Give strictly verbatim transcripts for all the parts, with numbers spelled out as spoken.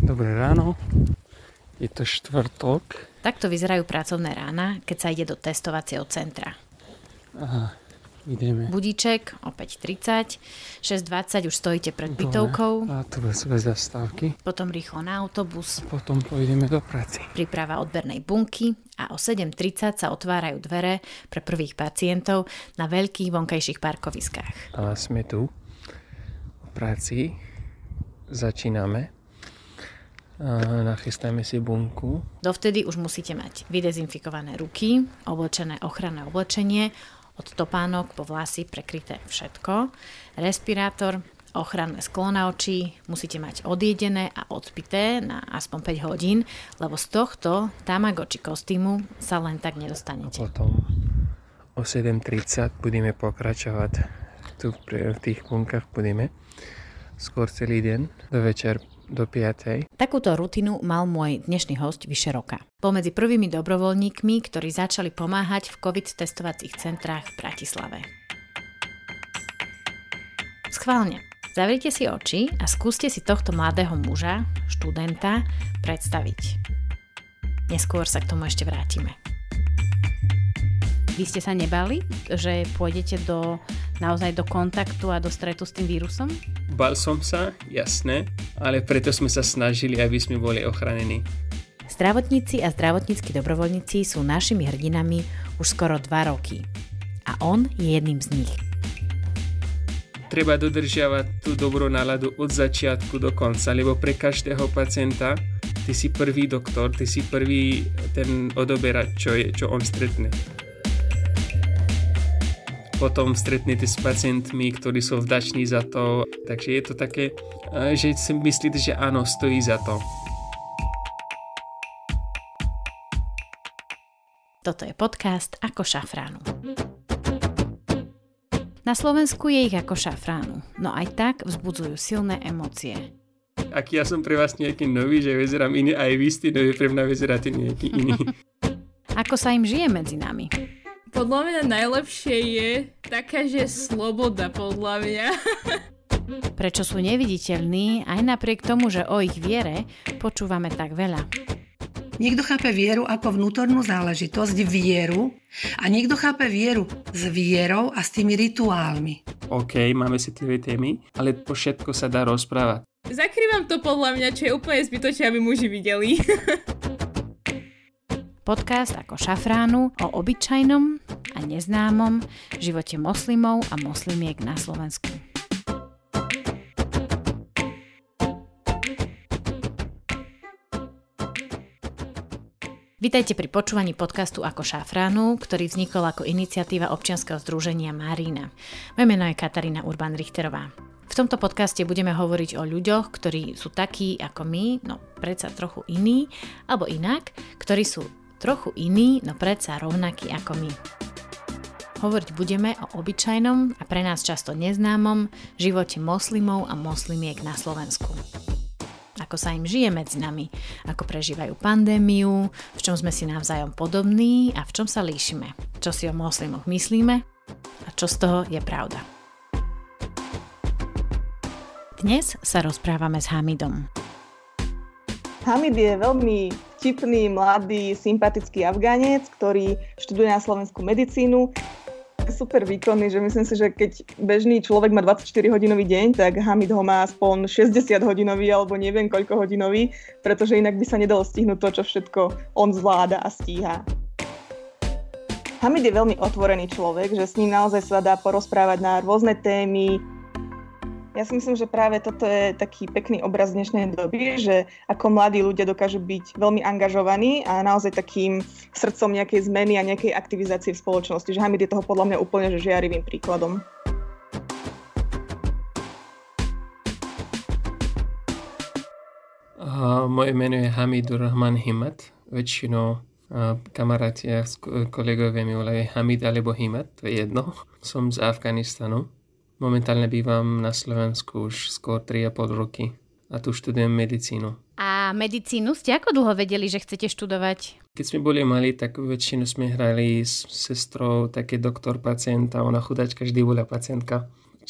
Dobré ráno, je to štvrtok. Takto vyzerajú pracovné rána, keď sa ide do testovacieho centra. Aha, ideme. Budíček o päť tridsať, šesť dvadsať už stojíte pred bytovkou. A to bez, bez zastávky. Potom rýchlo na autobus. Potom pôjdeme do práce. Príprava odbernej bunky a o sedem tridsať sa otvárajú dvere pre prvých pacientov na veľkých vonkajších parkoviskách. A sme tu v práci. Začíname. A nachystáme si bunku. Dovtedy už musíte mať vydezinfikované ruky, oblečené ochranné oblečenie, od topánok po vlasy prekryté všetko, respirátor, ochranné sklo na oči, musíte mať odjedené a odpité na aspoň päť hodín, lebo z tohto Tamagotchi kostýmu sa len tak nedostanete. A potom o sedem tridsať budeme pokračovať tu v tých bunkách, budeme skôr celý deň do večer do piatej. Takúto rutinu mal môj dnešný hosť vyše roka. Pomedzi prvými dobrovoľníkmi, ktorí začali pomáhať v COVID testovacích centrách v Bratislave. Schválne, zavrite si oči a skúste si tohto mladého muža, študenta, predstaviť. Neskôr sa k tomu ešte vrátime. Vy ste sa nebali, že pôjdete do, naozaj do kontaktu a do stretu s tým vírusom? Bal som sa, jasné, ale preto sme sa snažili, aby sme boli ochránení. Zdravotníci a zdravotníckí dobrovoľníci sú našimi hrdinami už skoro dva roky. A on je jedným z nich. Treba dodržiavať tú dobrú náladu od začiatku do konca, lebo pre každého pacienta ty si prvý doktor, ty si prvý ten odoberač, čo, je, čo on stretne. Potom stretnete s pacientmi, ktorí sú vďační za to. Takže je to také, že si myslíte, že áno, stojí za to. Toto je podcast Ako šafránu. Na Slovensku je ich ako šafránu, no aj tak vzbudzujú silné emócie. Ak ja som pre vás nejaký nový, že vyzerám iný, aj vy ste nový, pre mňa vyzeráte nejaký iný. Ako sa im žije medzi nami? Podľa mňa najlepšie je taká, že sloboda, podľa mňa. Prečo sú neviditeľní, aj napriek tomu, že o ich viere počúvame tak veľa. Niekto chápe vieru ako vnútornú záležitosť, vieru, a niekto chápe vieru s vierou a s tými rituálmi. OK, máme si tie témy, ale po všetko sa dá rozprávať. Zakrývam to podľa mňa, čo je úplne zbytočné, aby muži videli. Podcast Ako šafránu o obyčajnom a neznámom živote moslimov a moslimiek na Slovensku. Vítajte pri počúvaní podcastu Ako šafránu, ktorý vznikol ako iniciatíva občianskeho združenia Marína. Moje meno je Katarína Urban-Richterová. V tomto podcaste budeme hovoriť o ľuďoch, ktorí sú takí ako my, no predsa trochu iní, alebo inak, ktorí sú trochu iný, no predsa rovnaký ako my. Hovoriť budeme o obyčajnom a pre nás často neznámom živote moslimov a moslimiek na Slovensku. Ako sa im žije medzi nami, ako prežívajú pandémiu, v čom sme si navzájom podobní a v čom sa líšime, čo si o moslimoch myslíme a čo z toho je pravda. Dnes sa rozprávame s Hamidom. Hamid je veľmi vtipný, mladý, sympatický Afgánec, ktorý študuje na Slovensku medicínu. Super výkonný, že myslím si, že keď bežný človek má dvadsaťštyri hodinový deň, tak Hamid ho má aspoň šesťdesiat hodinový alebo neviem koľko hodinový, pretože inak by sa nedalo stihnúť to, čo všetko on zvláda a stíha. Hamid je veľmi otvorený človek, že s ním naozaj sa dá porozprávať na rôzne témy. Ja si myslím, že práve toto je taký pekný obraz dnešnej doby, že ako mladí ľudia dokážu byť veľmi angažovaní a naozaj takým srdcom nejakej zmeny a nejakej aktivizácie v spoločnosti. Že Hamid je toho podľa mňa úplne že žiarivým príkladom. Uh, moje meno je Hamidur Rahman Himmat. Väčšinou uh, kamaráti a kolegovia mi volajú Hamid alebo Himmat, to je jedno. Som z Afganistanu. Momentálne bývam na Slovensku už skôr tri a pol roky a tu študujem medicínu. A medicínu ste ako dlho vedeli, že chcete študovať? Keď sme boli mali, tak väčšinu sme hrali s sestrou, také doktor, pacient a ona chudačka vždy bola pacientka.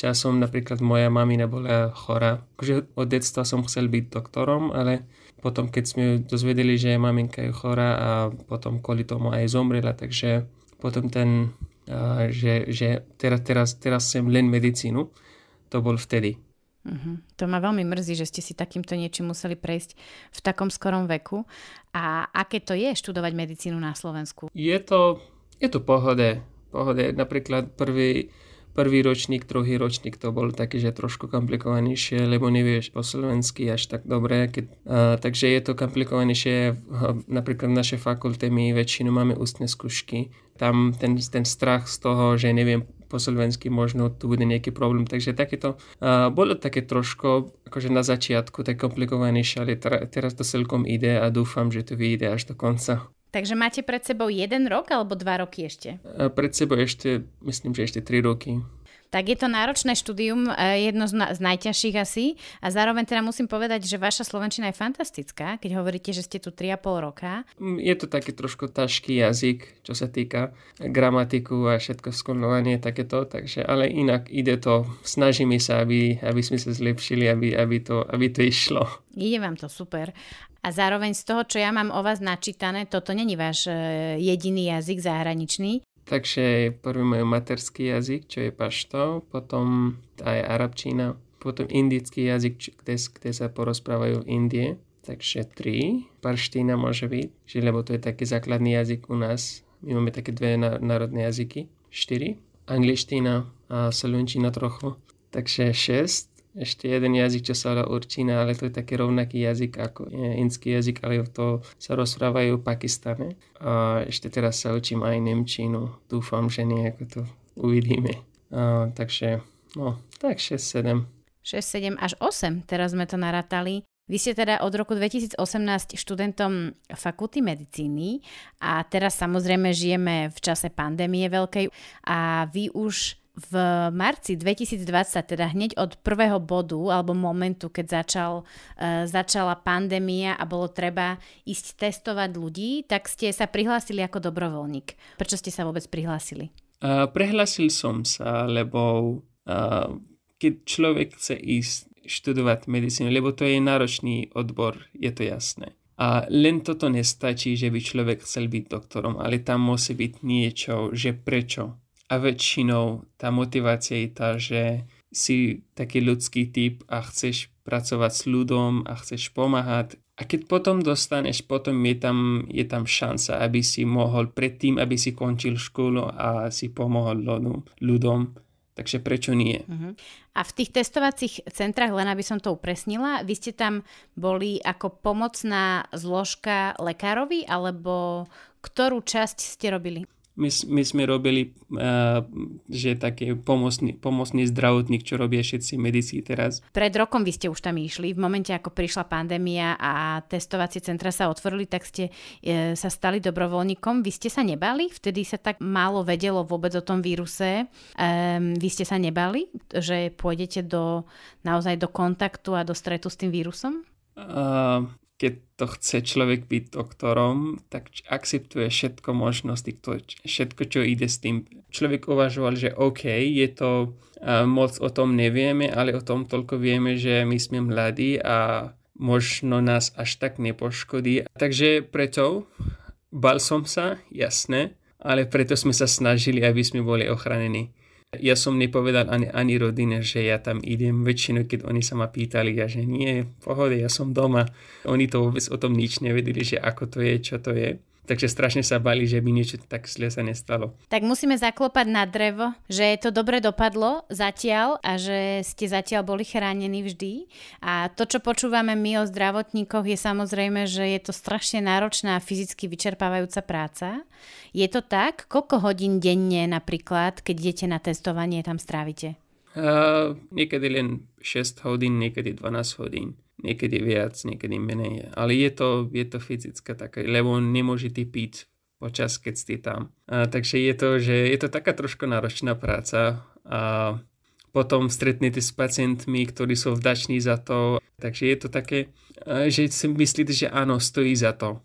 časom napríklad moja mamina bola chorá. Akože od detstva som chcel byť doktorom, ale potom keď sme dozvedeli, že maminka je chorá a potom kvôli tomu aj zomrela, takže potom ten, uh, že, že teraz, teraz, teraz sem len medicínu, to bol vtedy. Uh-huh. To ma veľmi mrzí, že ste si takýmto niečím museli prejsť v takom skorom veku. A aké to je študovať medicínu na Slovensku? Je to, je to pohode. pohode. Napríklad prvý Prvý ročník, druhý ročník to bol taký, že trošku komplikovanejšie, lebo nevieš po slovensky až tak dobre. Keď, uh, takže je to komplikovanejšie. Napríklad v našej fakulte my väčšinu máme ústne skúšky. Tam ten, ten strach z toho, že neviem po slovensky, možno tu bude nejaký problém. Takže takéto, uh, bolo také trošku, akože na začiatku, tak komplikovanejšie, ale tra, teraz to celkom ide a dúfam, že to vyjde až do konca. Takže máte pred sebou jeden rok alebo dva roky ešte? Pred sebou ešte, myslím, že ešte tri roky. Tak je to náročné štúdium, jedno z, na, z najťažších asi. A zároveň teda musím povedať, že vaša slovenčina je fantastická, keď hovoríte, že ste tu tri a pol roka. Je to taký trošku ťažký jazyk, čo sa týka gramatiku a všetko sklonovanie takéto, takže, ale inak ide to. Snažíme sa, aby, aby sme sa zlepšili, aby, aby, to, aby to išlo. Ide vám to super. A zároveň z toho, čo ja mám o vás načítané, toto není váš jediný jazyk zahraničný. Takže prvý môj materský jazyk, čo je pašto, potom aj arabčina, potom indický jazyk, kde, kde sa porozprávajú v Indie, takže tri. Parština môže byť, že, lebo to je taký základný jazyk u nás. My máme také dve národné jazyky. štyri. Angličtina a slovenčina trochu, takže šesť. Ešte jeden jazyk, čo sa volá určina, ale to je taký rovnaký jazyk ako indský jazyk, ale to sa rozprávajú v Pakistane. A ešte teraz sa učím aj nemčinu. Dúfam, že nejako to uvidíme. A, takže, no, tak šesť sedem. šesť sedem až osem, teraz sme to narátali. Vy ste teda od roku dvetisícosemnásť študentom fakulty medicíny a teraz samozrejme žijeme v čase pandémie veľkej a vy už v marci dvetisícdvadsať, teda hneď od prvého bodu alebo momentu, keď začal, uh, začala pandémia a bolo treba ísť testovať ľudí, tak ste sa prihlásili ako dobrovoľník. Prečo ste sa vôbec prihlásili? Uh, prihlásil som sa, lebo uh, keď človek chce ísť študovať medicínu, lebo to je náročný odbor, je to jasné. A len toto nestačí, že by človek chcel byť doktorom, ale tam musí byť niečo, že prečo. A väčšinou tá motivácia je tá, že si taký ľudský typ a chceš pracovať s ľuďom a chceš pomáhať. A keď potom dostaneš, potom je tam, je tam šanca, aby si mohol predtým, aby si končil školu a si pomohol ľuďom. ľuďom. Takže prečo nie? Uh-huh. A v tých testovacích centrách, len aby som to upresnila, vy ste tam boli ako pomocná zložka lekárovi, alebo ktorú časť ste robili? My, my sme robili, uh, že taký pomocný, pomocný zdravotník, čo robia všetci medici teraz. Pred rokom vy ste už tam išli. V momente, ako prišla pandémia a testovacie centra sa otvorili, tak ste e, sa stali dobrovoľníkom. Vy ste sa nebali? Vtedy sa tak málo vedelo vôbec o tom víruse. Um, vy ste sa nebali, že pôjdete do, naozaj do kontaktu a do stretu s tým vírusom? Uh, keď to chce človek byť doktorom, tak akceptuje všetko možnosti, všetko, čo ide s tým. Človek uvažoval, že OK, je to, uh, moc o tom nevieme, ale o tom toľko vieme, že my sme mladí a možno nás až tak nepoškodí. Takže preto bal som sa, jasné, ale preto sme sa snažili, aby sme boli ochránení. Ja som nepovedal ani, ani rodine, že ja tam idem. Väčšinou, keď oni sa ma pýtali, ja že nie, pohode, ja som doma. Oni to vôbec o tom nič nevedeli, že ako to je, čo to je. Takže strašne sa bali, že by niečo tak zle sa nestalo. Tak musíme zaklopať na drevo, že to dobre dopadlo zatiaľ a že ste zatiaľ boli chránení vždy. A to, čo počúvame my o zdravotníkoch, je samozrejme, že je to strašne náročná a fyzicky vyčerpávajúca práca. Je to tak? Koľko hodín denne napríklad, keď idete na testovanie, tam strávite? Uh, niekedy len šesť hodín, niekedy dvanásť hodín. Niekedy viac, niekedy menej. Ale je to, je to fyzická taká, lebo nemôžete piť počas, keď ste tam. A, takže je to, že je to taká trošku náročná práca. A potom stretnete s pacientmi, ktorí sú vďační za to. Takže je to také, že si myslíte, že áno, stojí za to.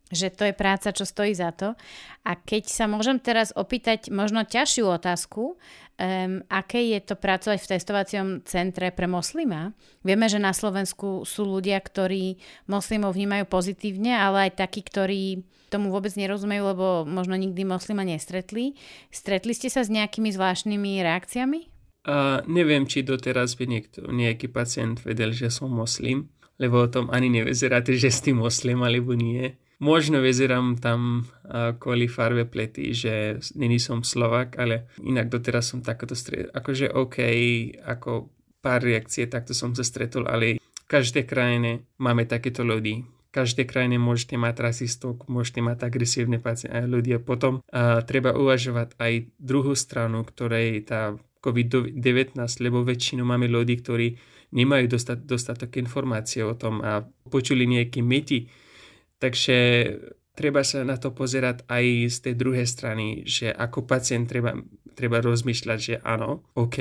že to je práca, čo stojí za to. A keď sa môžem teraz opýtať možno ťažšiu otázku, um, aké je to pracovať v testovacom centre pre moslima? Vieme, že na Slovensku sú ľudia, ktorí moslimov vnímajú pozitívne, ale aj takí, ktorí tomu vôbec nerozumejú, lebo možno nikdy moslima nestretli. Stretli ste sa s nejakými zvláštnymi reakciami? Uh, neviem, či doteraz by niekto, nejaký pacient vedel, že som moslim, lebo o tom ani nevyzeráte, že ste moslim, alebo nie. Možno vyzerám tam uh, kvôli farbe plety, že není som Slovak, ale inak doteraz som takoto stretol. Akože OK, ako pár reakcie, takto som sa stretol, ale v každej krajine máme takéto ľudí. V každej krajine môžete mať rasistov, môžete mať agresívne pacientov ľudia. Potom uh, treba uvažovať aj druhú stranu, ktorej tá covid devätnásť, lebo väčšinou máme ľudí, ktorí nemajú dostat, dostatok informácie o tom a počuli nejaké mýty. Takže treba sa na to pozerať aj z tej druhej strany, že ako pacient treba, treba rozmýšľať, že áno, OK,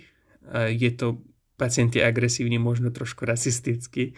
je to pacient je agresívny, možno trošku rasistický,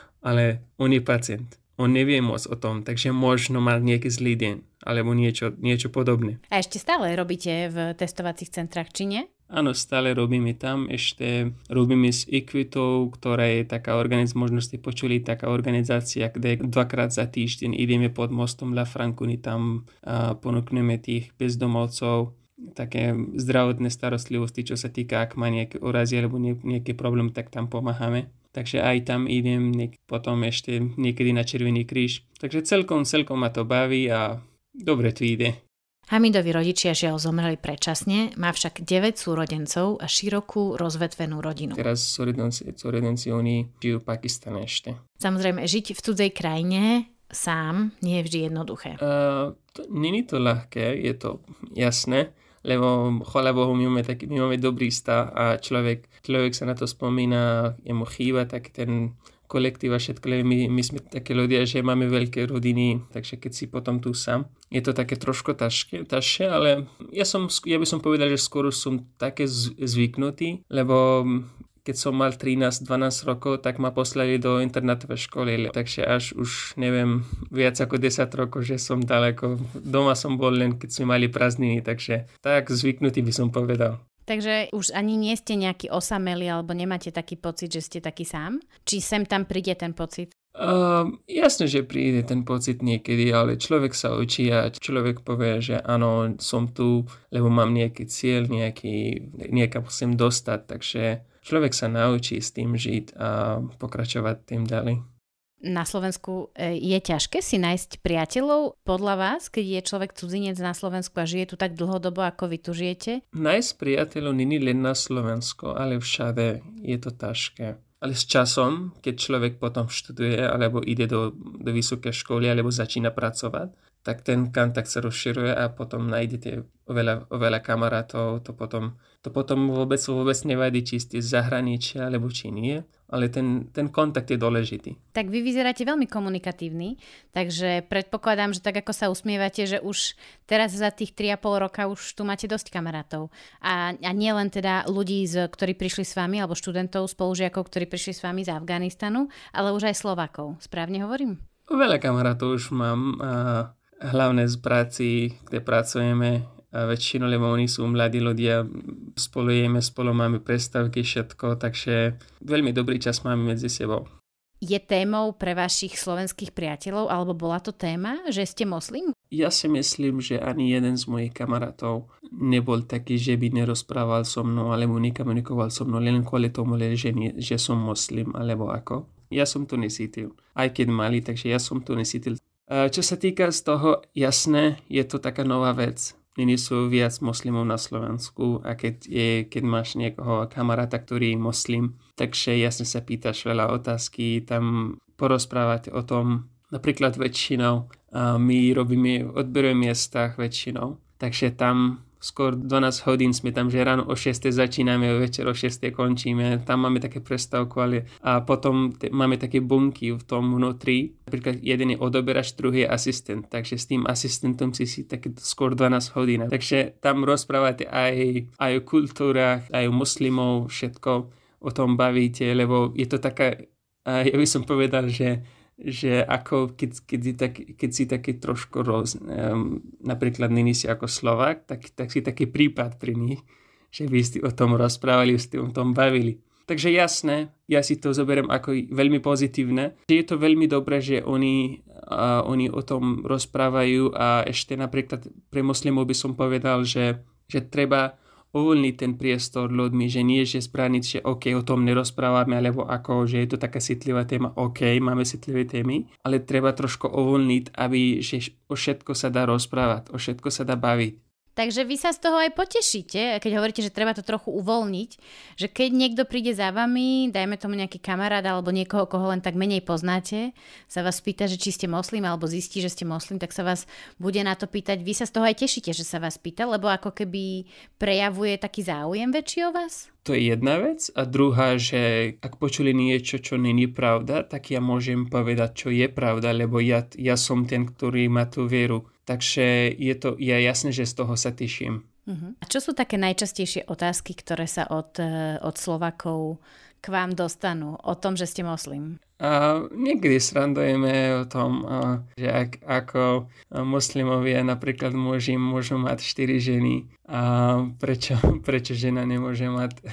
ale on je pacient. On nevie moc o tom, takže možno mal nejaký zlý deň, alebo niečo, niečo podobné. A ešte stále robíte v testovacích centrách, či nie? Áno, stále robíme tam, ešte robíme s Equitou, ktorá je taká organizácia, možno ste počuli, taká organizácia, kde dvakrát za týždeň ideme pod mostom La Franconi, tam a ponúkneme tých bezdomovcov, také zdravotné starostlivosti, čo sa týka, ak má nejaké úrazy alebo nejaký problém, tak tam pomáhame. Takže aj tam idem, niek- potom ešte niekedy na Červený kríž. Takže celkom, celkom ma to baví a dobre to ide. Hamidovi rodičia žiaľ zomreli predčasne, má však deväť súrodencov a širokú rozvetvenú rodinu. Teraz súrodenci, súrodenci oni žijú v Pakistane ešte. Samozrejme, žiť v cudzej krajine sám nie je vždy jednoduché. Uh, Není to ľahké, je to jasné, lebo chvála Bohu, my máme, taký, my máme dobrý stav a človek, človek sa na to spomína, jemu chýba tak ten kolektív a všetko, lebo my, my sme také ľudia, že máme veľké rodiny, takže keď si potom tu sám, je to také trošku ťažké, ťažšie, ale ja, som, ja by som povedal, že skoro som také zvyknutý, lebo keď som mal trinásť dvanásť rokov, tak ma poslali do internátovej školy, takže až už neviem, viac ako desať rokov, že som daleko. Doma som bol len, keď sme mali prázdniny, takže tak zvyknutý by som povedal. Takže už ani nie ste nejaký osamelí, alebo nemáte taký pocit, že ste taký sám? Či sem tam príde ten pocit? Uh, jasne, že príde ten pocit niekedy, ale človek sa učí a človek povie, že áno, som tu, lebo mám nejaký cieľ, nejaký, niekam musím dostať, takže človek sa naučí s tým žiť a pokračovať tým ďalej. Na Slovensku je ťažké si nájsť priateľov podľa vás, keď je človek cudzinec na Slovensku a žije tu tak dlhodobo, ako vy tu žijete? Nájsť priateľov nie len na Slovensku, ale všade je to ťažké. Ale s časom, keď človek potom študuje alebo ide do, do vysokej školy alebo začína pracovať, tak ten kontakt sa rozširuje a potom nájdete oveľa, oveľa kamarátov. To potom, to potom vôbec, vôbec nevadí, či ste z zahraničia alebo či nie, ale ten, ten kontakt je dôležitý. Tak vy vyzeráte veľmi komunikatívny, takže predpokladám, že tak ako sa usmievate, že už teraz za tých tri a pol roka už tu máte dosť kamarátov. A, a nie len teda ľudí, z, ktorí prišli s vami, alebo študentov, spolužiakov, ktorí prišli s vami z Afganistanu, ale už aj Slovákov. Správne hovorím? Veľa kamarátov už mám a hlavne z práci, kde pracujeme a väčšinou, lebo oni sú mladí ľudia, spolu jeme, spolu máme prestávky, všetko, takže veľmi dobrý čas máme medzi sebou. Je témou pre vašich slovenských priateľov, alebo bola to téma, že ste moslim? Ja si myslím, že ani jeden z mojich kamarátov nebol taký, že by nerozprával so mnou, alebo nekomunikoval so mnou, len kvôli tomu, že, nie, že som moslim, alebo ako. Ja som to nesítil. Aj keď mali, takže ja som to nesítil. Čo sa týka z toho, jasné, je to taká nová vec. Není sú viac moslimov na Slovensku a keď, je, keď máš niekoho kamaráta, ktorý je moslim, takže jasne sa pýtaš veľa otázky, tam porozprávate o tom. Napríklad väčšinou a my robíme odbery v miestach väčšinou, takže tam skôr dvanásť hodín sme tam, že ráno o šiestej začíname, večer o šiestej končíme, tam máme také prestávku, ale a potom te, máme také bunky v tom vnútri, napríklad jeden je odoberač, druhý je asistent, takže s tým asistentom si si také skôr dvanásť hodín, takže tam rozprávate aj, aj o kultúrach, aj o muslimov, všetko o tom bavíte, lebo je to taká, ja by som povedal, že že ako keď, keď, si, tak, keď si taký trošku roz... Um, napríklad není si ako Slovák, tak, tak si taký prípad pri nich, že by ste o tom rozprávali, ste o tom bavili. Takže jasné, ja si to zoberiem ako veľmi pozitívne. Je to veľmi dobré, že oni, uh, oni o tom rozprávajú a ešte napríklad pre moslimov by som povedal, že, že treba uvoľniť ten priestor ľuďmi, že nie, že zbraniť, že OK, o tom nerozprávame, alebo ako, že je to taká citlivá téma, OK, máme citlivé témy, ale treba trošku uvoľniť, aby že o všetko sa dá rozprávať, o všetko sa dá baviť. Takže vy sa z toho aj potešíte, keď hovoríte, že treba to trochu uvoľniť, že keď niekto príde za vami, dajme tomu nejaký kamarát alebo niekoho, koho len tak menej poznáte, sa vás pýta, že či ste moslim alebo zistí, že ste moslim, tak sa vás bude na to pýtať. Vy sa z toho aj tešíte, že sa vás pýta, lebo ako keby prejavuje taký záujem väčší o vás? To je jedna vec. A druhá, že ak počuli niečo, čo není pravda, tak ja môžem povedať, čo je pravda, lebo ja, ja som ten, ktorý má tú vieru. Takže je to je jasné, že z toho sa teším. Uh-huh. A čo sú také najčastejšie otázky, ktoré sa od, od Slovákov k vám dostanú o tom, že ste moslim? A niekedy srandujeme o tom, že ak, ako moslimovia napríklad muži môžu mať štyri ženy a prečo, prečo žena nemôže mať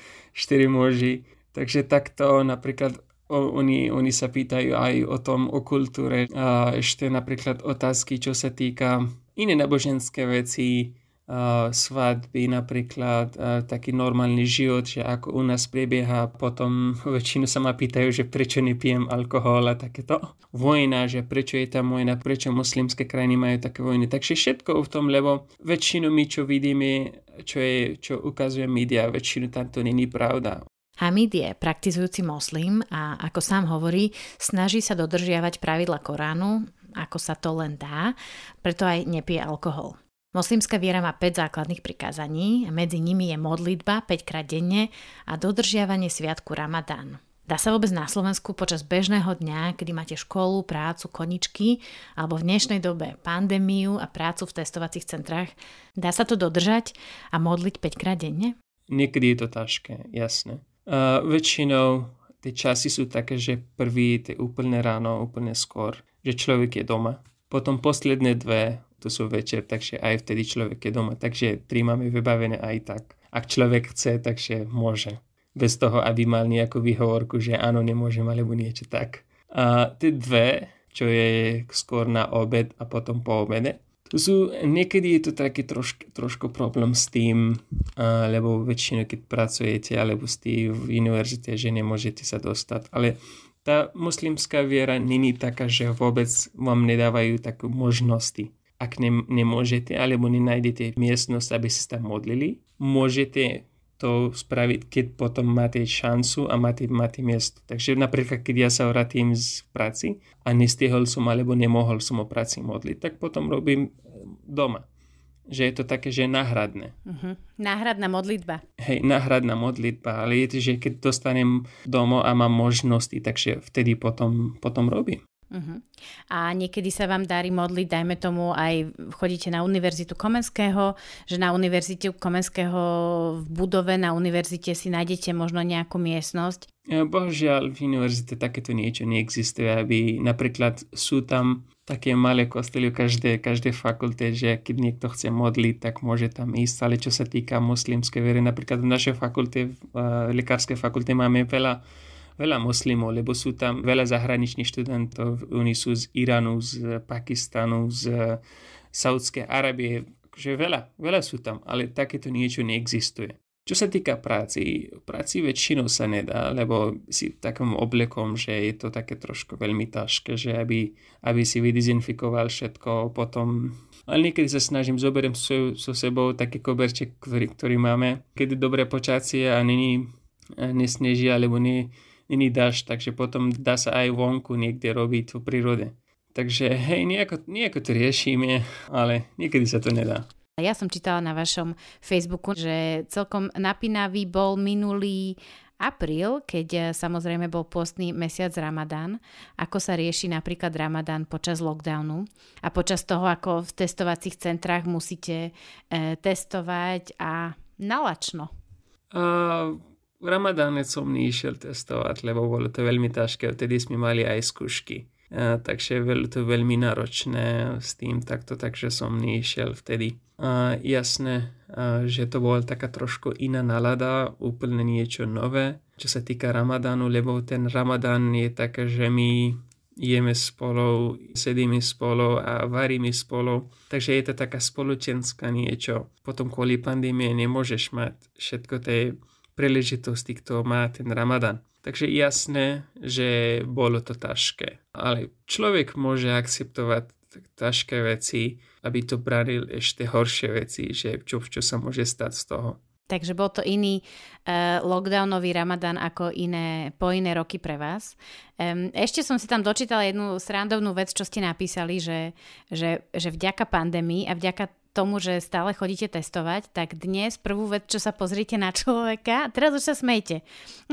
štyri muži. Takže takto napríklad Oni, oni sa pýtajú aj o tom, o kultúre. A ešte napríklad otázky, čo sa týka iné náboženské veci, a svadby napríklad, a taký normálny život, že ako u nás prebieha. Potom väčšinu sa ma pýtajú, že prečo nepijem alkohol a takéto. Vojna, že prečo je tam vojna, prečo moslimské krajiny majú také vojny. Takže všetko v tom, lebo väčšinu my, čo vidíme, čo, je, čo ukazuje média, väčšinu tam to není pravda. Hamid je praktizujúci moslim a ako sám hovorí, snaží sa dodržiavať pravidla Koránu, ako sa to len dá, preto aj nepije alkohol. Moslimská viera má päť základných prikázaní, medzi nimi je modlitba päť krát denne a dodržiavanie sviatku Ramadán. Dá sa vôbec na Slovensku počas bežného dňa, kedy máte školu, prácu, koničky, alebo v dnešnej dobe pandémiu a prácu v testovacích centrách, dá sa to dodržať a modliť päť krát denne? Niekedy je to ťažké, jasné. Uh, väčšinou tie časy sú také, že prvý je úplne ráno, úplne skôr, že človek je doma. Potom posledné dve, to sú večer, takže aj vtedy človek je doma. Takže tri máme vybavené aj tak. Ak človek chce, takže môže. Bez toho, aby mal nejakú výhovorku, že áno, nemôžem, alebo niečo tak. A tie dve, čo je skôr na obed a potom po obede, to sú, niekedy je to taký trošk, trošku problém s tým, uh, lebo väčšinou, keď pracujete alebo ste v univerzite, že nemôžete sa dostať. Ale tá moslimská viera není taká, že vôbec vám nedávajú takú možnosti. Ak ne, nemôžete alebo nenájdete miestnosť, aby ste tam modlili, môžete to spraviť, keď potom máte šancu a máte, máte miesto. Takže napríklad, keď ja sa vrátim z práci a nestihol som alebo nemohol som o práci modliť, tak potom robím doma. Že je to také, že je náhradné. Uh-huh. Náhradná modlitba. Hej, náhradná modlitba, ale je to, že keď dostanem domov a mám možnosti, takže vtedy potom, potom robím. Uh-huh. A niekedy sa vám darí modliť, dajme tomu, aj chodíte na Univerzitu Komenského, že na Univerzite Komenského v budove na univerzite si nájdete možno nejakú miestnosť? Bohužiaľ, v univerzite takéto niečo neexistuje, aby napríklad sú tam také malé kostely v každej, každej fakulte, že keď niekto chce modliť, tak môže tam ísť, ale čo sa týka moslimskej viery, napríklad v našej fakulte, v lekárskej fakulte máme veľa veľa moslimov, lebo sú tam veľa zahraničných študentov, oni sú z Iránu, z Pakistanu, z Saúdskej Arábie, že veľa, veľa sú tam, ale takéto niečo neexistuje. Čo sa týka práci, práci väčšinou sa nedá, lebo si takým oblekom, že je to také trošku veľmi ťažké, že aby, aby si vydezinfikoval všetko, potom... Ale niekedy sa snažím, zoberiem so, so sebou taký koberček, ktorý, ktorý máme, keď je dobré počasie a není, nesneží, alebo nie není dážď, takže potom dá sa aj vonku niekde robiť v prírode. Takže hej, nejako, nejako to riešime, ale niekedy sa to nedá. Ja som čítala na vašom Facebooku, že celkom napínavý bol minulý apríl, keď samozrejme bol pôstny mesiac Ramadán. Ako sa rieši napríklad Ramadán počas lockdownu a počas toho, ako v testovacích centrách musíte e, testovať a nalačno? Uh, v Ramadáne som nešiel testovať, lebo bolo to veľmi ťažké, vtedy sme mali aj skúšky. Uh, takže bolo to veľmi náročné s tým takto, takže som nešiel vtedy. Uh, jasné, uh, že to bola taká trošku iná nálada, úplne niečo nové, čo sa týka Ramadánu, lebo ten Ramadán je také, že my jeme spolu, sedíme spolu a varíme spolu, takže je to taká spoločenská niečo. Potom kvôli pandémie nemôžeš mať všetko tie príležitosti, ktoré má ten Ramadán. Takže jasné, že bolo to ťažké. Ale človek môže akceptovať ťažké veci, aby to branil ešte horšie veci, že čo, čo sa môže stať z toho. Takže bol to iný uh, lockdownový Ramadán ako iné, po iné roky pre vás. Um, ešte som si tam dočítala jednu srandovnú vec, čo ste napísali, že, že, že vďaka pandémii a vďaka tomu, že stále chodíte testovať, tak dnes prvú vec, čo sa pozrite na človeka, teraz už sa smejte.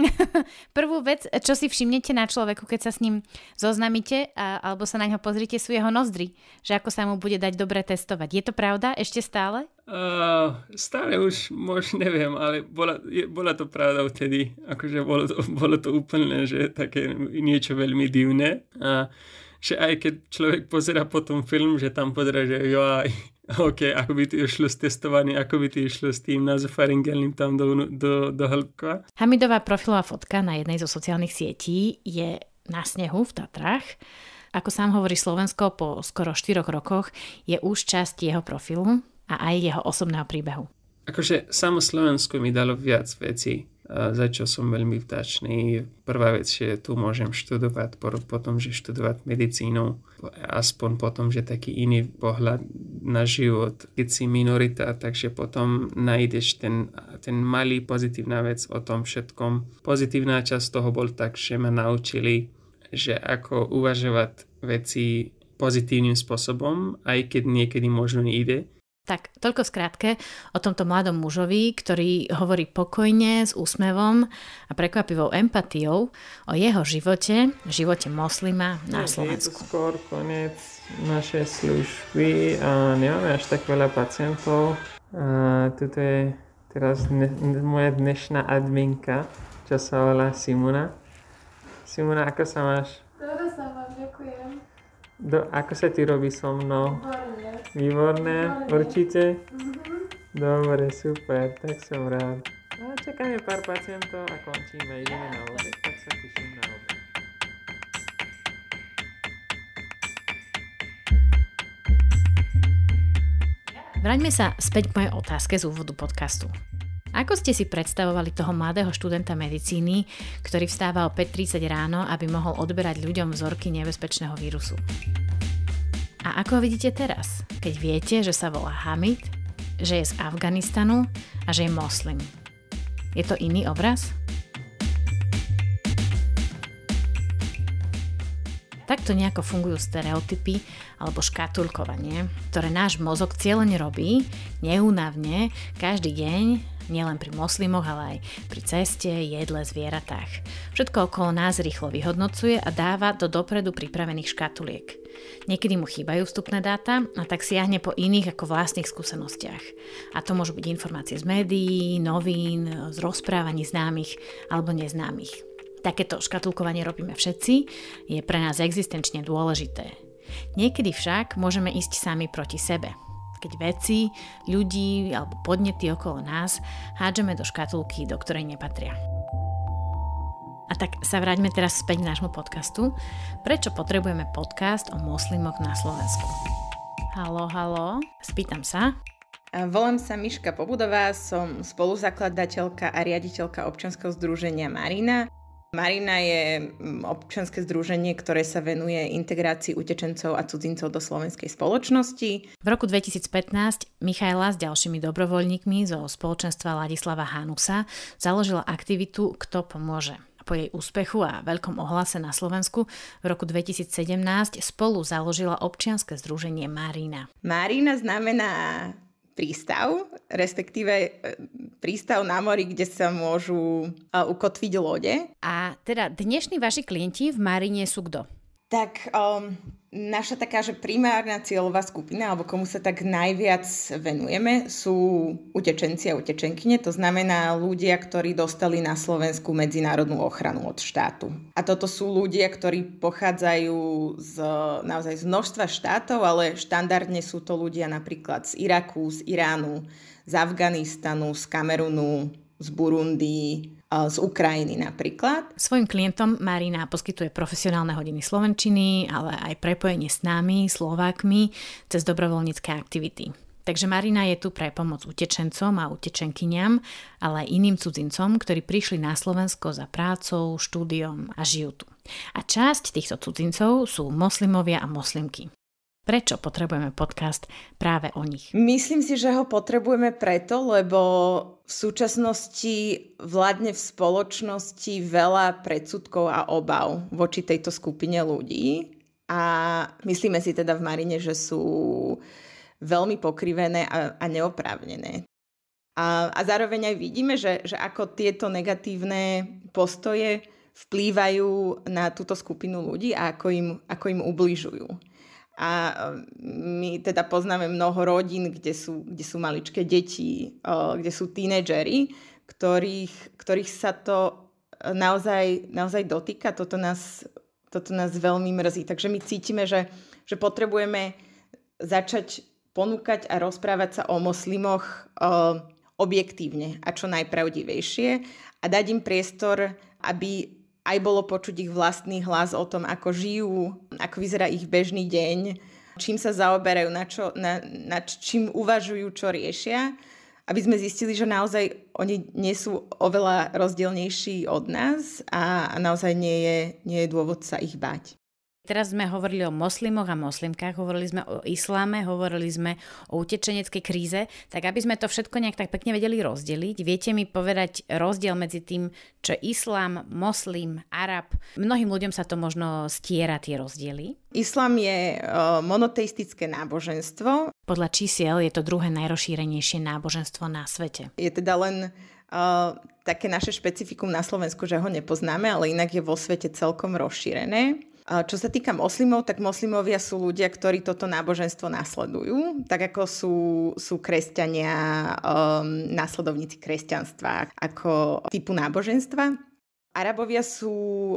Prvú vec, čo si všimnete na človeku, keď sa s ním zoznamíte a, alebo sa na ňo pozrite, sú jeho nozdry, že ako sa mu bude dať dobre testovať. Je to pravda ešte stále? Uh, stále už možno neviem, ale bola, je, bola to pravda vtedy. Akože bolo to, bolo to úplne, že také niečo veľmi divné. A že aj keď človek pozerá potom film, že tam pozerá, že joj, ok, ako by to išlo s testovaním, ako by to išlo s tým nazofaringelným tam do, do, do hĺbka. Hamidová profilová fotka na jednej zo sociálnych sietí je na snehu v Tatrách. Ako sám hovorí, Slovensko po skoro štyroch rokoch je už časť jeho profilu a aj jeho osobného príbehu. Akože samo Slovensko mi dalo viac vecí, za čo som veľmi vďačný. Prvá vec, že tu môžem študovať, potom, že študovať medicínu, aspoň potom, že taký iný pohľad na život. Keď si minorita, takže potom nájdeš ten, ten malý pozitívna vec o tom všetkom. Pozitívna časť toho bol tak, že ma naučili, že ako uvažovať veci pozitívnym spôsobom, aj keď niekedy možno nejde. Tak, toľko skrátke o tomto mladom mužovi, ktorý hovorí pokojne, s úsmevom a prekvapivou empatiou o jeho živote, živote moslima na Slovensku. Je to skôr koniec našej služby a nemáme až tak veľa pacientov. A tuto je teraz dne, moja dnešná adminka, čo sa volá Simona. Simona, ako sa máš? Dobre sa mám, ďakujem. Do, ako sa ti robí so mnou? Výborne. Výborné? Určite? Mm-hmm. Dobre, super, tak som rád. A čakáme pár pacientov a končíme, ideme na obed, tak sa teším na obed. Vráťme sa späť k mojej otázke z úvodu podcastu. Ako ste si predstavovali toho mladého študenta medicíny, ktorý vstáva o päť tridsať ráno, aby mohol odberať ľuďom vzorky nebezpečného vírusu? A ako ho vidíte teraz, keď viete, že sa volá Hamid, že je z Afganistanu a že je moslim? Je to iný obraz? Takto nejako fungujú stereotypy alebo škatulkovanie, ktoré náš mozog cieľene robí, neúnavne, každý deň, nielen pri moslimoch, ale aj pri ceste, jedle, zvieratách. Všetko okolo nás rýchlo vyhodnocuje a dáva do dopredu pripravených škatuliek. Niekedy mu chýbajú vstupné dáta a tak siahne po iných ako vlastných skúsenostiach. A to môžu byť informácie z médií, novín, z rozprávaní známych alebo neznámych. Takéto škatulkovanie robíme všetci, je pre nás existenčne dôležité. Niekedy však môžeme ísť sami proti sebe. Keď veci, ľudí alebo podnety okolo nás hádžeme do škatulky, do ktorej nepatria. A tak sa vráťme teraz späť k nášmu podcastu. Prečo potrebujeme podcast o moslimoch na Slovensku? Haló, haló, spýtam sa. Volám sa Miška Pobudová, som spoluzakladateľka a riaditeľka občianskeho združenia Marina. Marina je občianske združenie, ktoré sa venuje integrácii utečencov a cudzincov do slovenskej spoločnosti. V roku dvetisícpätnásť Michaela s ďalšími dobrovoľníkmi zo spoločenstva Ladislava Hanusa založila aktivitu Kto pomôže. Po jej úspechu a veľkom ohlase na Slovensku v roku dvetisícsedemnásť spolu založila občianske združenie Marina. Marina znamená prístav, respektíve prístav na mori, kde sa môžu ukotviť lode. A teda dnešní vaši klienti v Marine sú kto? Tak um, naša taká, že primárna cieľová skupina, alebo komu sa tak najviac venujeme, sú utečenci a utečenkyne. To znamená ľudia, ktorí dostali na Slovensku medzinárodnú ochranu od štátu. A toto sú ľudia, ktorí pochádzajú z, naozaj z množstva štátov, ale štandardne sú to ľudia napríklad z Iraku, z Iránu, z Afganistanu, z Kamerunu, z Burundi, z Ukrajiny napríklad. Svojim klientom Marina poskytuje profesionálne hodiny slovenčiny, ale aj prepojenie s nami, Slovákmi, cez dobrovoľnícke aktivity. Takže Marina je tu pre pomoc utečencom a utečenkyňam, ale aj iným cudzincom, ktorí prišli na Slovensko za prácou, štúdiom a žijú tu. A časť týchto cudzincov sú moslimovia a moslimky. Prečo potrebujeme podcast práve o nich? Myslím si, že ho potrebujeme preto, lebo v súčasnosti vládne v spoločnosti veľa predsudkov a obav voči tejto skupine ľudí. A myslíme si teda v Marine, že sú veľmi pokrivené a, a neoprávnené. A, a zároveň aj vidíme, že, že ako tieto negatívne postoje vplývajú na túto skupinu ľudí a ako im, ako im ubližujú. A my teda poznáme mnoho rodín, kde sú, kde sú maličké deti, kde sú tínedžeri, ktorých, ktorých sa to naozaj, naozaj dotýka. Toto nás, toto nás veľmi mrzí. Takže my cítime, že, že potrebujeme začať ponúkať a rozprávať sa o moslimoch objektívne a čo najpravdivejšie a dať im priestor, aby aj bolo počuť ich vlastný hlas o tom, ako žijú, ako vyzerá ich bežný deň, čím sa zaoberajú, na čo, na, na čím uvažujú, čo riešia, aby sme zistili, že naozaj oni nie sú oveľa rozdielnejší od nás a, a naozaj nie je, nie je dôvod sa ich báť. Teraz sme hovorili o moslimoch a moslimkách, hovorili sme o isláme, hovorili sme o utečeneckej kríze, tak aby sme to všetko nejak tak pekne vedeli rozdeliť, viete mi povedať rozdiel medzi tým, čo je islám, moslim, arab? Mnohým ľuďom sa to možno stiera, tie rozdiely. Islám je uh, monoteistické náboženstvo. Podľa čísiel je to druhé najrozšírenejšie náboženstvo na svete. Je teda len uh, také naše špecifikum na Slovensku, že ho nepoznáme, ale inak je vo svete celkom rozšírené. Čo sa týka moslimov, tak moslimovia sú ľudia, ktorí toto náboženstvo nasledujú, tak ako sú, sú kresťania, um, následovníci kresťanstva ako typu náboženstva. Arabovia sú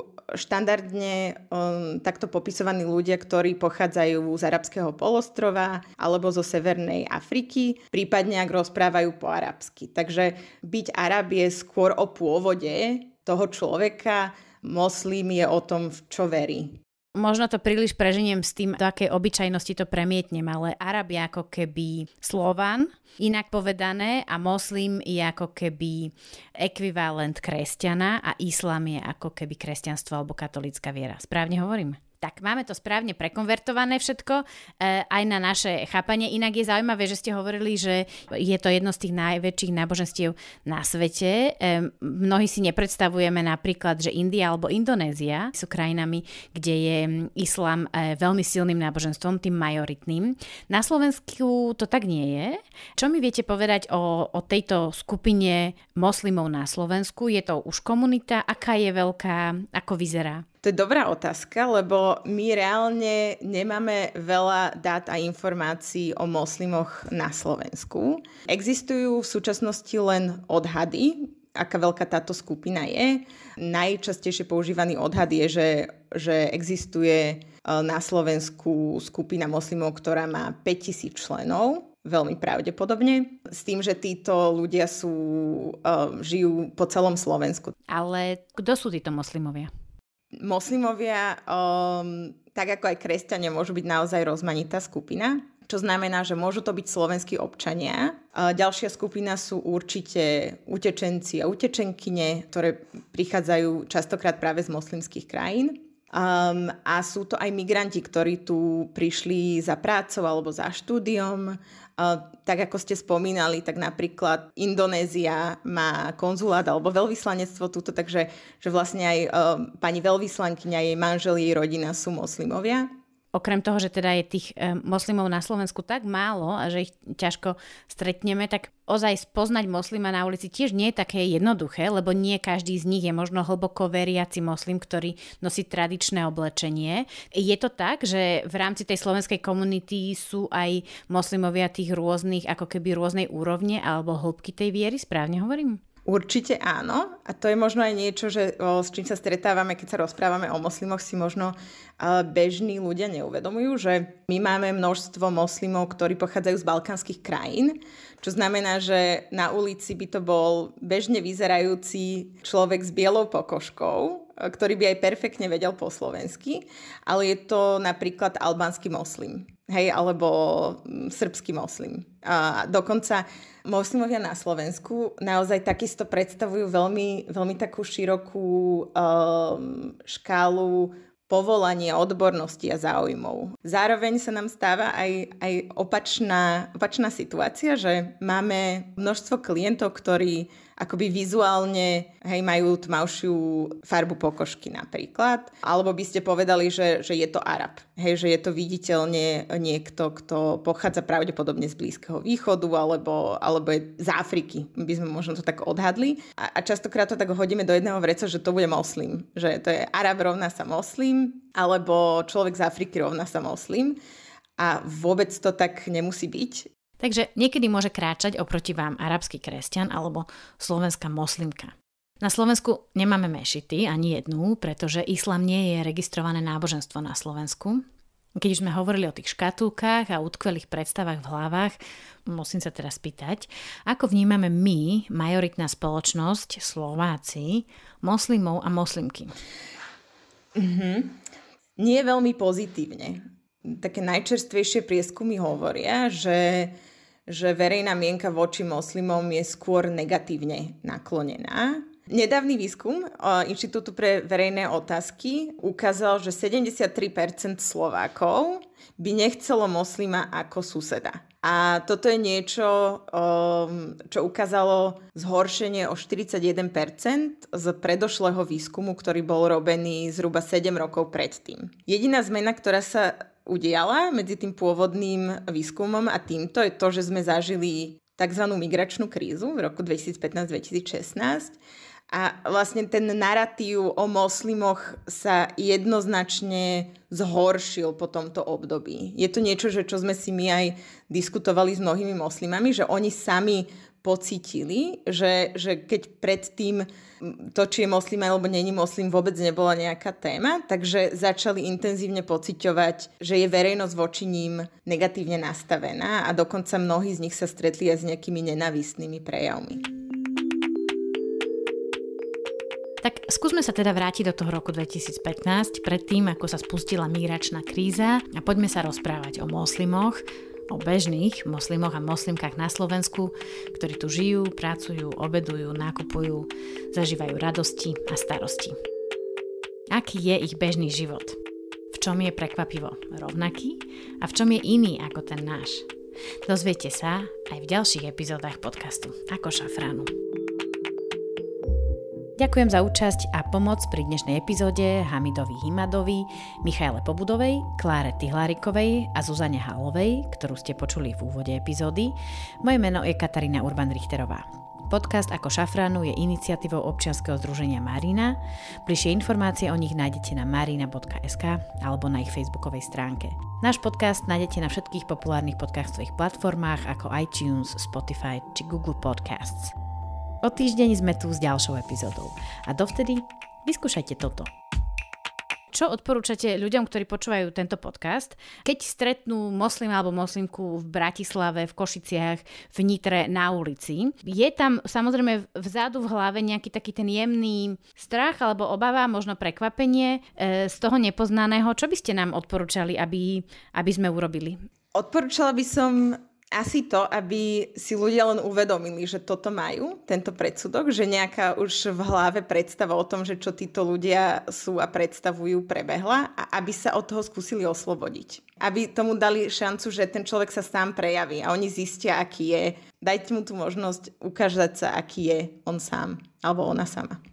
štandardne um, takto popisovaní ľudia, ktorí pochádzajú z arabského polostrova alebo zo Severnej Afriky, prípadne ak rozprávajú po arabsky. Takže byť Arab je skôr o pôvode toho človeka, moslim je o tom, v čo verí. Možno to príliš preženiem s tým, do akej obyčajnosti to premietnem, ale Arab je ako keby Slovan, inak povedané, a moslim je ako keby ekvivalent kresťana a islám je ako keby kresťanstvo alebo katolícka viera. Správne hovorím? Tak máme to správne prekonvertované všetko, e, aj na naše chápanie. Inak je zaujímavé, že ste hovorili, že je to jedno z tých najväčších náboženstiev na svete. E, mnohí si nepredstavujeme napríklad, že India alebo Indonézia sú krajinami, kde je islám e, veľmi silným náboženstvom, tým majoritným. Na Slovensku to tak nie je. Čo mi viete povedať o, o tejto skupine moslimov na Slovensku? Je to už komunita? Aká je veľká? Ako vyzerá? To je dobrá otázka, lebo my reálne nemáme veľa dát a informácií o moslimoch na Slovensku. Existujú v súčasnosti len odhady, aká veľká táto skupina je. Najčastejšie používaný odhad je, že, že existuje na Slovensku skupina moslimov, ktorá má päťtisíc členov. Veľmi pravdepodobne, s tým, že títo ľudia sú, žijú po celom Slovensku. Ale kto sú títo moslimovia? Moslimovia, um, tak ako aj kresťania, môžu byť naozaj rozmanitá skupina, čo znamená, že môžu to byť slovenskí občania. Uh, ďalšia skupina sú určite utečenci a utečenkyne, ktoré prichádzajú častokrát práve z moslimských krajín. Um, a sú to aj migranti, ktorí tu prišli za prácou alebo za štúdiom. Uh, tak ako ste spomínali, tak napríklad Indonézia má konzulát alebo veľvyslanectvo tuto, takže že vlastne aj uh, pani veľvyslankyňa, jej manžel, jej rodina sú moslimovia. okrem toho, že teda je tých e, moslimov na Slovensku tak málo a že ich ťažko stretneme, tak ozaj spoznať moslima na ulici tiež nie je také jednoduché, lebo nie každý z nich je možno hlboko veriaci moslim, ktorý nosí tradičné oblečenie. Je to tak, že v rámci tej slovenskej komunity sú aj moslimovia tých rôznych, ako keby rôznej úrovne alebo hĺbky tej viery, správne hovorím? Určite áno. A to je možno aj niečo, že, o, s čím sa stretávame, keď sa rozprávame o moslimoch, si možno ale bežní ľudia neuvedomujú, že my máme množstvo moslimov, ktorí pochádzajú z balkánskych krajín, čo znamená, že na ulici by to bol bežne vyzerajúci človek s bielou pokožkou, ktorý by aj perfektne vedel po slovensky, ale je to napríklad albánsky moslim, hej, alebo srbský moslim. A dokonca moslimovia na Slovensku naozaj takisto predstavujú veľmi, veľmi takú širokú um, škálu povolania, odbornosti a záujmov. Zároveň sa nám stáva aj, aj opačná, opačná situácia, že máme množstvo klientov, ktorí akoby vizuálne, hej, majú tmavšiu farbu pokožky napríklad, alebo by ste povedali, že, že je to Arab, hej, že je to viditeľne niekto, kto pochádza pravdepodobne z Blízkeho východu, alebo, alebo je z Afriky, by sme možno to tak odhadli. A, a častokrát to tak hodíme do jedného vreca, že to bude moslim, že to je Arab rovná sa moslim, alebo človek z Afriky rovná sa moslim. A vôbec to tak nemusí byť. Takže niekedy môže kráčať oproti vám arabský kresťan alebo slovenská moslimka. Na Slovensku nemáme mešity, ani jednu, pretože islám nie je registrované náboženstvo na Slovensku. Keď už sme hovorili o tých škatulkách a utkvelých predstavách v hlavách, musím sa teraz spýtať, ako vnímame my, majoritná spoločnosť, Slováci, moslimov a moslimky? Mm-hmm. Nie veľmi pozitívne. Také najčerstvejšie prieskumy hovoria, že že verejná mienka voči moslimom je skôr negatívne naklonená. Nedávny výskum Inštitútu pre verejné otázky ukázal, že sedemdesiattri percent Slovákov by nechcelo moslima ako suseda. A toto je niečo, čo ukázalo zhoršenie o štyridsaťjeden percent z predošlého výskumu, ktorý bol robený zhruba sedem rokov predtým. Jediná zmena, ktorá sa udiala medzi tým pôvodným výskumom a týmto je to, že sme zažili tzv. Migračnú krízu v roku dvetisícpätnásť dvetisícšestnásť a vlastne ten narratív o moslimoch sa jednoznačne zhoršil po tomto období. Je to niečo, že čo sme si my aj diskutovali s mnohými moslimami, že oni sami pocítili, že, že keď predtým to, či je moslim alebo není moslim, vôbec nebola nejaká téma, takže začali intenzívne pociťovať, že je verejnosť voči ním negatívne nastavená a dokonca mnohí z nich sa stretli aj s nejakými nenávistnými prejavmi. Tak skúsme sa teda vrátiť do toho roku dvetisícpätnásť, predtým, ako sa spustila migračná kríza a poďme sa rozprávať o moslimoch, o bežných moslimoch a moslimkách na Slovensku, ktorí tu žijú, pracujú, obedujú, nakupujú, zažívajú radosti a starosti. Aký je ich bežný život? V čom je prekvapivo rovnaký a v čom je iný ako ten náš? Dozviete sa aj v ďalších epizódach podcastu Ako šafránu. Ďakujem za účasť a pomoc pri dnešnej epizóde Hamidovi Himadovi, Michaele Pobudovej, Kláre Tyhlárikovej a Zuzane Hálovej, ktorú ste počuli v úvode epizódy. Moje meno je Katarína Urban-Richterová. Podcast Ako šafránu je iniciatívou občianskeho združenia Marina. Bližšie informácie o nich nájdete na marina bodka es ká alebo na ich facebookovej stránke. Náš podcast nájdete na všetkých populárnych podcastových platformách ako iTunes, Spotify či Google Podcasts. O týždeň sme tu s ďalšou epizódou. A dovtedy vyskúšajte toto. Čo odporúčate ľuďom, ktorí počúvajú tento podcast, keď stretnú moslima alebo moslimku v Bratislave, v Košiciach, v Nitre na ulici? Je tam samozrejme vzadu v hlave nejaký taký ten jemný strach alebo obava, možno prekvapenie e, z toho nepoznaného. Čo by ste nám odporúčali, aby, aby sme urobili? Odporúčala by som asi to, aby si ľudia len uvedomili, že toto majú, tento predsudok, že nejaká už v hlave predstava o tom, že čo títo ľudia sú a predstavujú, prebehla a aby sa od toho skúsili oslobodiť. Aby tomu dali šancu, že ten človek sa sám prejaví a oni zistia, aký je. Dajte mu tú možnosť ukázať sa, aký je on sám alebo ona sama.